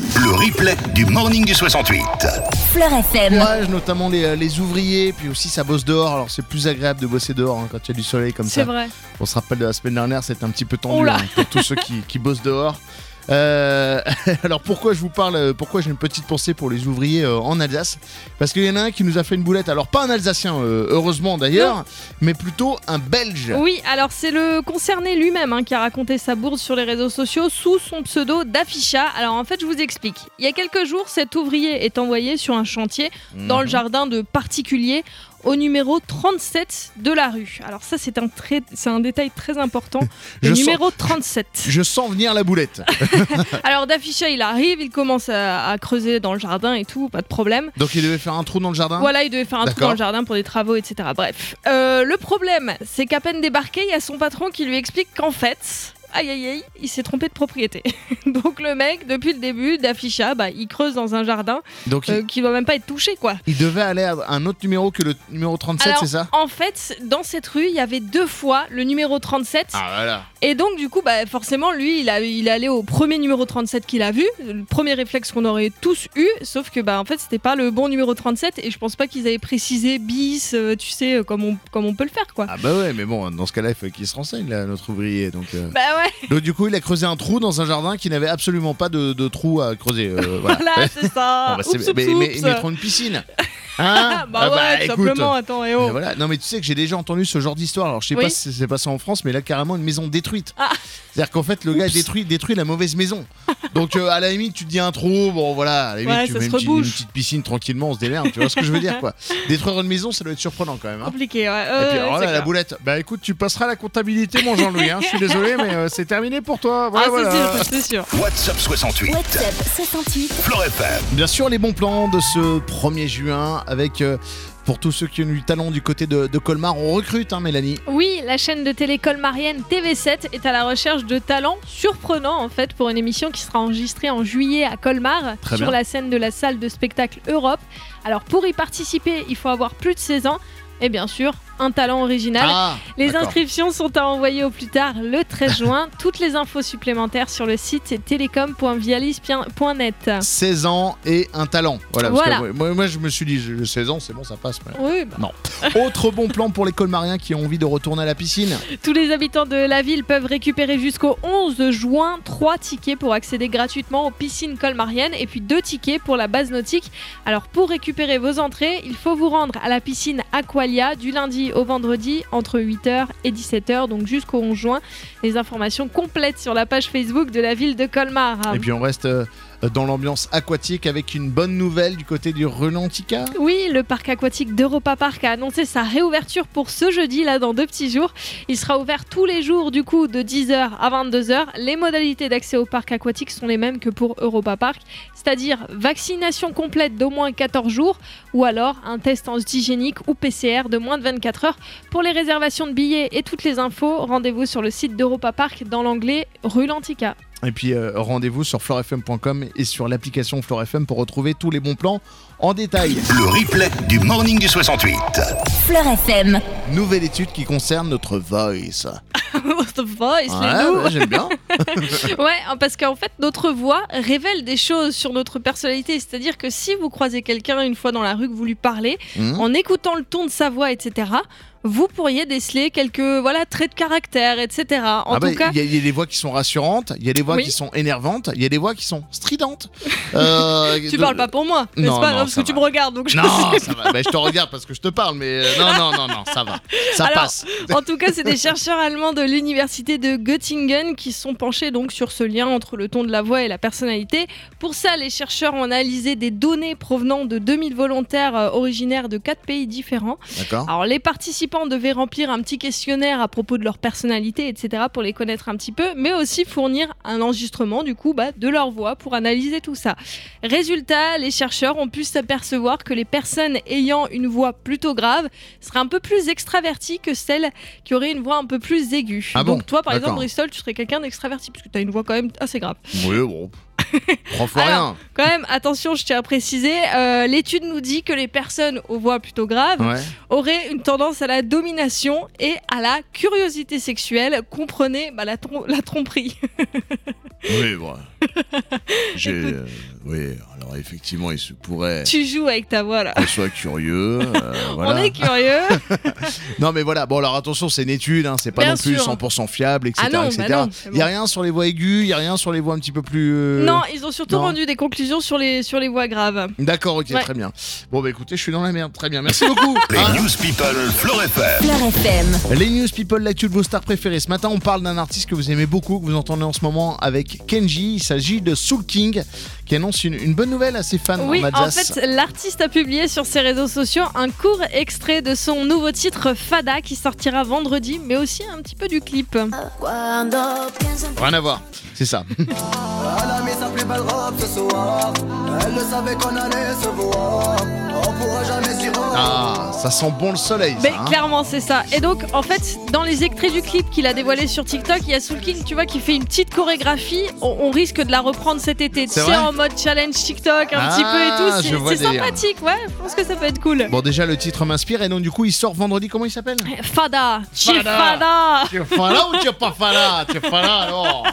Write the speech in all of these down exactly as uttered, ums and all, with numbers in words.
Le replay du Morning du soixante-huit. Fleur F M. Courage, notamment les, les ouvriers, puis aussi ça bosse dehors. Alors c'est plus agréable de bosser dehors hein, quand il y a du soleil comme C'est ça. vrai. On se rappelle de la semaine dernière, c'était un petit peu Oh tendu là. hein, pour tous ceux qui, qui bossent dehors. Euh, alors pourquoi je vous parle, pourquoi j'ai une petite pensée pour les ouvriers euh, en Alsace? Parce qu'il y en a un qui nous a fait une boulette. Alors pas un Alsacien, euh, heureusement d'ailleurs, Non. mais plutôt un Belge. Oui, alors c'est le concerné lui-même hein, qui a raconté sa bourde sur les réseaux sociaux sous son pseudo d'Afficha. Alors en fait, je vous explique. Il y a quelques jours, cet ouvrier est envoyé sur un chantier dans le jardin de particuliers au numéro trente-sept de la rue. Alors ça, c'est un, très, c'est un détail très important. Le Je numéro trente-sept. Je sens venir la boulette. Alors d'Afficha, il arrive, il commence à, à creuser dans le jardin et tout, pas de problème. Donc il devait faire un trou dans le jardin. Voilà, il devait faire un trou D'accord. dans le jardin pour des travaux, et cetera. Bref. Euh, le problème, c'est qu'à peine débarqué, il y a son patron qui lui explique qu'en fait... Aïe aïe aïe, il s'est trompé de propriété. Donc le mec, depuis le début d'Afficha, bah, il creuse dans un jardin Donc euh, il, qui ne doit même pas être touché, quoi. il devait aller à un autre numéro que le numéro trente-sept, Alors, c'est ça? en fait, dans cette rue, il y avait deux fois le numéro trente-sept. Ah voilà. Et donc, du coup, bah, forcément, lui, il, a, il est allé au premier numéro trente-sept qu'il a vu. Le premier réflexe qu'on aurait tous eu. Sauf que, bah, en fait, c'était pas le bon numéro trente-sept. Et je pense pas qu'ils avaient précisé bis, euh, tu sais, euh, comme on, comme on peut le faire, quoi. Ah bah ouais, mais bon, dans ce cas-là, il faut qu'il se renseigne, là, notre ouvrier. Donc, euh... Bah ouais, donc du coup, il a creusé un trou dans un jardin qui n'avait absolument pas de, de trou à creuser. euh, voilà. voilà, c'est ça. Bon, bah, c'est- Oups, oups, mais, mais oups. ils mettront une piscine. Hein bah Ah ouais, tout écoute. simplement, attends, et Mais oh. voilà. Non mais tu sais que j'ai déjà entendu ce genre d'histoire. Alors je sais Oui. pas si c'est passé en France, mais là carrément une maison détruite. Ah. C'est-à-dire qu'en fait le gars Oups. détruit, détruit la mauvaise maison. Donc euh, à la limite tu te dis un trou, bon voilà, à la limite Ouais, tu ça mets se une petite, rebouche. une petite piscine tranquillement, on se démerde. Tu vois ce que je veux dire quoi? Détruire une maison, ça doit être surprenant quand même. Hein. Compliqué, ouais. Et Euh, puis ouais, alors c'est là, la clair. boulette. Bah écoute, tu passeras la comptabilité, mon Jean-Louis. Hein. Je suis désolé, mais euh, c'est terminé pour toi. Voilà, Ah, voilà. c'est sûr, c'est sûr. WhatsApp soixante-huit. WhatsApp soixante-huit. Fleur F M. Bien sûr, les bons plans de ce premier juin avec, euh, pour tous ceux qui ont du talent du côté de, de Colmar, on recrute, hein, Mélanie. Oui, la chaîne de télé colmarienne T V sept est à la recherche de talents surprenants en fait pour une émission qui sera enregistrée en juillet à Colmar Très sur bien. la scène de la salle de spectacle Europe. Alors pour y participer, il faut avoir plus de seize ans et bien sûr un talent original. Ah, Les d'accord. inscriptions sont à envoyer au plus tard le treize juin. Toutes les infos supplémentaires sur le site c'est télécom point vialis point net. seize ans et un talent. Voilà. parce Voilà. que moi, moi, je me suis dit, j'ai seize ans, c'est bon, ça passe. mais- Oui, bah, Non. Autre bon plan pour les colmariens qui ont envie de retourner à la piscine. tous les habitants de la ville peuvent récupérer jusqu'au onze juin trois tickets pour accéder gratuitement aux piscines colmariennes et puis deux tickets pour la base nautique. Alors pour récupérer vos entrées, il faut vous rendre à la piscine Aqualia du lundi au vendredi entre huit heures et dix-sept heures, donc jusqu'au onze juin. Les informations complètes sur la page Facebook de la ville de Colmar. Et puis on reste euh, dans l'ambiance aquatique avec une bonne nouvelle du côté du Relantica. Oui, le parc aquatique d'Europa Park a annoncé sa réouverture pour ce jeudi, là, dans deux petits jours. Il sera ouvert tous les jours, du coup, de dix heures à vingt-deux heures. Les modalités d'accès au parc aquatique sont les mêmes que pour Europa Park, c'est-à-dire vaccination complète d'au moins quatorze jours ou alors un test antigénique ou P C R de moins de vingt-quatre heures. Pour les réservations de billets et toutes les infos, rendez-vous sur le site d'Europa Park dans l'onglet Rulantica. Et puis euh, rendez-vous sur fleur f m point com et sur l'application Fleur F M pour retrouver tous les bons plans en détail. Le replay du Morning du soixante-huit. Fleur F M. Nouvelle étude qui concerne notre voice. The Voice, Ouais, les loups. ouais, j'aime bien. Ouais, parce qu'en fait, notre voix révèle des choses sur notre personnalité. C'est-à-dire que si vous croisez quelqu'un une fois dans la rue, que vous lui parlez, Mmh. en écoutant le ton de sa voix, et cetera, vous pourriez déceler quelques voilà, traits de caractère, et cetera. En Ah bah, tout cas, il y, a- il y a des voix qui sont rassurantes, il y a des voix Oui. qui sont énervantes, il y a des voix qui sont stridentes. Euh, tu de- parles pas pour moi, n'est-ce Non, pas non, Parce ça que tu va. me regardes, donc je Non, ça va. Bah, je te regarde parce que je te parle, mais euh, non, non, non, non, ça va. Ça Alors, passe. En tout cas, c'est des chercheurs allemands de l'université de Göttingen qui se sont penchés donc sur ce lien entre le ton de la voix et la personnalité. Pour ça, les chercheurs ont analysé des données provenant de deux mille volontaires euh, originaires de quatre pays différents. D'accord. Alors, les participants devaient remplir un petit questionnaire à propos de leur personnalité, et cetera, pour les connaître un petit peu, mais aussi fournir un enregistrement du coup bah, de leur voix pour analyser tout ça. Résultat, les chercheurs ont pu s'apercevoir que les personnes ayant une voix plutôt grave seraient un peu plus extraverties que celles qui auraient une voix un peu plus aiguë. Ah bon Donc toi, par D'accord. exemple, Bristol, tu serais quelqu'un d'extraverti parce que tu as une voix quand même assez grave. Oui, bon. Trois fois Alors, rien. Quand même, attention, je tiens à préciser, euh, l'étude nous dit que les personnes aux voix plutôt graves Ouais. auraient une tendance à la domination et à la curiosité sexuelle, comprenez bah, la, trom- la tromperie. Oui, bon. J'ai. euh, Oui, alors effectivement, il se pourrait Tu joues avec ta voix là. qu'on soit curieux. euh, voilà. On est curieux. Non mais voilà, bon alors attention, c'est une étude, hein, c'est pas Bien non plus sûr. cent pour cent fiable, et cetera. Ah non, et cetera. bah non, Il mais y a bon. rien sur les voix aiguës, il y a rien sur les voix un petit peu plus. euh, Non, ils ont surtout non. rendu des conclusions sur les, sur les voix graves. D'accord, ok, Ouais. très bien. Bon bah écoutez, je suis dans la merde, très bien, merci beaucoup. Les Hein. News People Floor F M. Fleur F M. Les news people, l'actu de vos stars préférées. Ce matin, on parle d'un artiste que vous aimez beaucoup, que vous entendez en ce moment avec Kenji. Il s'agit de Soul King, qui annonce une, une bonne nouvelle à ses fans Oui, en en Alsace. fait, l'artiste a publié sur ses réseaux sociaux un court extrait de son nouveau titre Fada qui sortira vendredi, mais aussi un petit peu du clip. Rien à voir, c'est ça. Elle a mis sa plus belle robe ce soir. Elle le savait qu'on allait se voir. On pourra jamais s'y rendre. Ah, ça sent bon le soleil, Mais ça. hein. clairement, c'est ça. Et donc, en fait, dans les extraits du clip qu'il a dévoilé sur TikTok, il y a Soul King, tu vois, qui fait une petite chorégraphie. On, on risque de la reprendre cet été. Tu C'est sais, vrai en mode challenge TikTok, un Ah, petit peu et tout. je C'est vois c'est le délire. sympathique, ouais. Je pense que ça peut être cool. Bon, déjà, le titre m'inspire, et donc, du coup, il sort vendredi. Comment il s'appelle? Fada, Chief Fada. Fada. Tu es pas là ou tu es pas là? Tu es pas là, alors?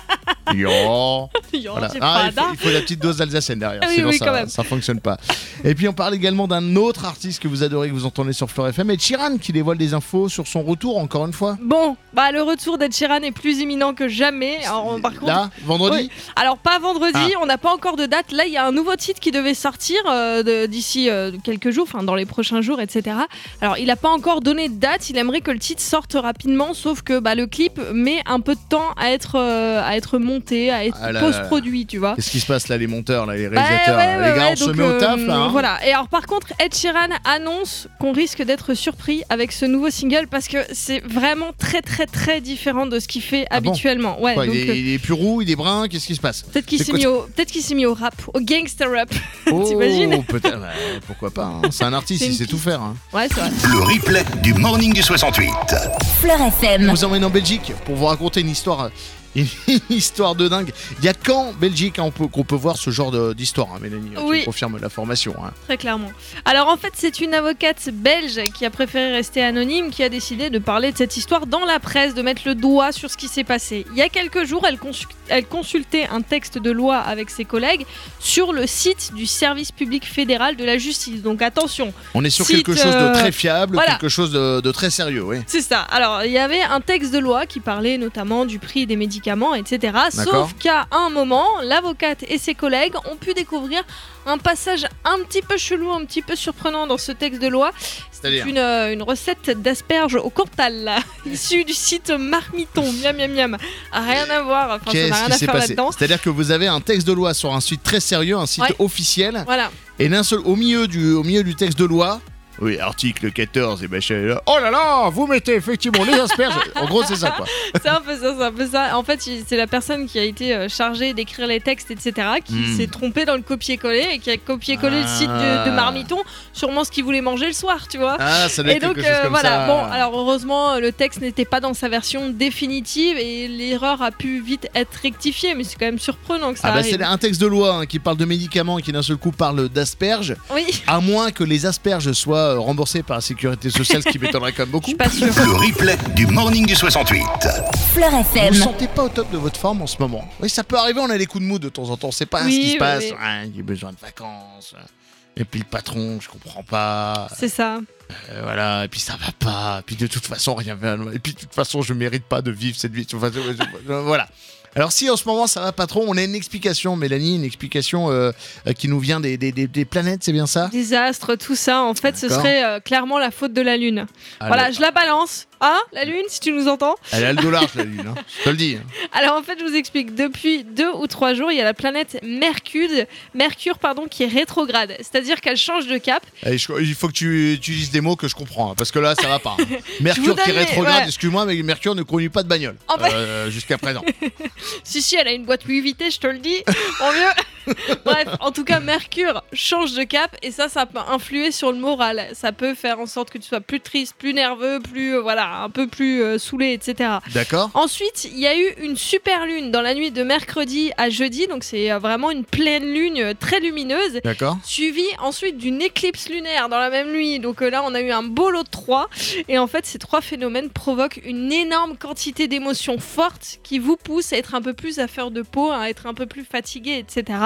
Yo. Yo, Voilà. Chief Ah, il, Fada. faut, il faut la petite dose d'alsacienne derrière, Ah oui, sinon oui, ça, quand même. ça fonctionne pas. Et puis on parle également d'un autre artiste que vous adorez, que vous entendez sur Fleur F M, et Sheeran, qui dévoile des infos sur son retour encore une fois. Bon, bah le retour d'Ed Sheeran est plus imminent que jamais. Alors, par contre, Là, vendredi. oui. Alors pas vendredi, Ah. on n'a pas encore de date. Là, il y a un nouveau titre qui devait sortir euh, de- d'ici euh, quelques jours, enfin dans les prochains jours, et cetera. Alors il n'a pas encore donné de date. Il aimerait que le titre sorte rapidement, sauf que bah, le clip met un peu de temps à être euh, à être monté, à être Ah là là là. post-produit, tu vois. Qu'est-ce qui se passe là, les monteurs, là, les Bah, réalisateurs ouais, là, ouais, les gars, ouais, on se donc, met au taf euh, là. hein. Voilà. Et alors par contre, Ed Sheeran annonce qu'on risque d'être surpris avec ce nouveau single parce que c'est vraiment très très très différent de ce qu'il fait Ah bon habituellement. Ouais. Quoi, donc, il, euh, est, il est plus roux, il est brun, qu'est-ce qui se passe? Peut-être qu'il C'est s'est quoi- mis au, peut-être qu'il s'est mis au rap, au gangster rap. Oh, T'imagines peut-être, ouais, pourquoi pas. hein. C'est un artiste, C'est il une sait tout piste. faire. hein. Ouais, c'est vrai. Le replay du Morning du soixante-huit. Fleur F Je M. vous emmène en Belgique pour vous raconter une histoire, une histoire de dingue. Il y a qu'en Belgique hein, on peut- qu'on peut voir ce genre de- d'histoire, hein, Mélanie. Tu Oui. me confirmes l'information. Hein. Très clairement. Alors en fait, c'est une avocate belge qui a préféré rester anonyme, qui a décidé de parler de cette histoire dans la presse, de mettre le doigt sur ce qui s'est passé. Il y a quelques jours, elle, consu- elle consultait un texte de loi avec ses collègues sur le site du service public fédéral de la justice. Donc attention, On est sur Site, quelque chose de euh, très fiable, voilà. quelque chose de, de très sérieux. Oui. c'est ça. Alors, il y avait un texte de loi qui parlait notamment du prix des médicaments, et cetera. D'accord. Sauf qu'à un moment, l'avocate et ses collègues ont pu découvrir un passage un petit peu chelou, un petit peu surprenant dans ce texte de loi. C'est C'est-à-dire une, euh, une recette d'asperges au Cantal, là, issue du site Marmiton. Miam, miam, miam. Rien à voir. Enfin, ça n'a Qu'est-ce rien qui à s'est faire passé? là-dedans. C'est-à-dire que vous avez un texte de loi sur un site très sérieux, un site Ouais. officiel, Voilà. et d'un seul, au milieu du, au milieu du texte de loi. Oui, article quatorze, et ben je- là, oh là là, vous mettez effectivement les asperges. En gros, c'est ça quoi. C'est un peu ça, c'est un peu ça. En fait, il- c'est la personne qui a été euh, chargée d'écrire les textes, et cetera, qui Hmm. s'est trompée dans le copier-coller et qui a copié-collé le site de, de Marmiton, sûrement ce qu'il voulait manger le soir, tu vois. Ah, ça doit Et être donc quelque chose euh, comme voilà, ça. bon, alors heureusement, le texte n'était pas dans sa version définitive et l'erreur a pu vite être rectifiée, mais c'est quand même surprenant que ça Ah bah arrive. c'est un texte de loi hein, qui parle de médicaments et qui d'un seul coup parle d'asperges, Oui, à moins que les asperges soient euh, remboursées par la sécurité sociale, ce qui m'étonnerait quand même je beaucoup. suis pas sûre. Le replay du Morning du soixante-huit. Fleur F Vous M. ne sentez pas au top de votre forme en ce moment? Oui, ça peut arriver, on a des coups de mou de temps en temps, on sait pas Oui, ce qui se oui, passe. oui. Ah, j'ai besoin de vacances. Et puis le patron, je comprends pas. C'est ça. Euh, voilà, et puis ça va pas. Et puis de toute façon, rien va. Et puis de toute façon, je mérite pas de vivre cette vie. Enfin, je- je- voilà. Alors si en ce moment ça va pas trop, on a une explication, Mélanie, une explication euh, euh, qui nous vient des, des, des, des planètes, c'est bien ça? Désastre, tout ça, en fait, ce D'accord. serait euh, clairement la faute de la Lune. Ah, Voilà, le- je la balance. Hein, la Lune, si tu nous entends. Elle a le dollar, la lune, hein. Je te le dis. Alors en fait, je vous explique. Depuis deux ou trois jours, il y a la planète Mercure, Mercure pardon, qui est rétrograde. C'est-à-dire qu'elle change de cap. Allez, je- il faut que tu utilises des mots que je comprends, hein, parce que là, ça va pas. hein. Mercure vous qui donne les- rétrograde, ouais. excuse-moi, mais Mercure ne conduit pas de bagnole En fait- euh, jusqu'à présent. Si, si, elle a une boîte huit vitesses, je te le dis. En mieux. Bref, en tout cas, Mercure change de cap et ça, ça peut influer sur le moral. Ça peut faire en sorte que tu sois plus triste, plus nerveux, plus, euh, voilà, un peu plus euh, saoulé, et cetera. D'accord? Ensuite, il y a eu une super lune dans la nuit de mercredi à jeudi, donc c'est euh, vraiment une pleine lune euh, très lumineuse. D'accord? Suivi ensuite d'une éclipse lunaire dans la même nuit. Donc euh, là, on a eu un beau lot de trois. Et en fait, ces trois phénomènes provoquent une énorme quantité d'émotions fortes qui vous poussent à être un peu plus à fleur de peau, à être un peu plus fatigué, et cetera.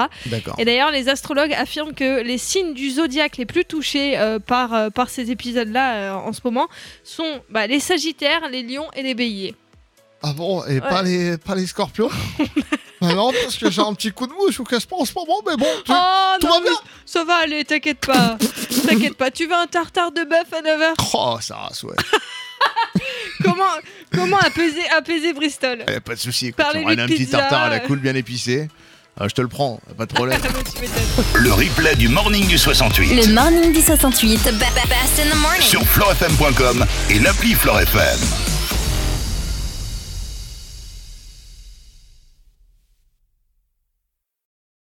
pas. D'accord. Et d'ailleurs, les astrologues affirment que les signes du zodiaque les plus touchés euh, par, euh, par ces épisodes-là euh, en ce moment sont bah, les Sagittaires, les Lions et les Béliers. Ah bon, et Ouais. pas, les, pas les Scorpions? Ah non, parce que j'ai un petit coup de mou, je vous casse pas en ce moment, mais bon, tu- Oh tout non, va bien. mais ça va aller, t'inquiète pas. T'inquiète pas, tu veux un tartare de bœuf à neuf heures? Oh, ça rase, ouais. Comment, comment apaiser, apaiser Bristol? Eh, pas de soucis, écoute, Parlez-lui on a un de petit pizza, tartare à la euh. cool bien épicé. Ah, je te le prends, pas de problème. Ah, bah, tu m'étonnes. Le replay du Morning du soixante-huit. Le morning du soixante-huit. Best in the morning. Sur floor f m point com et l'appli Floor F M.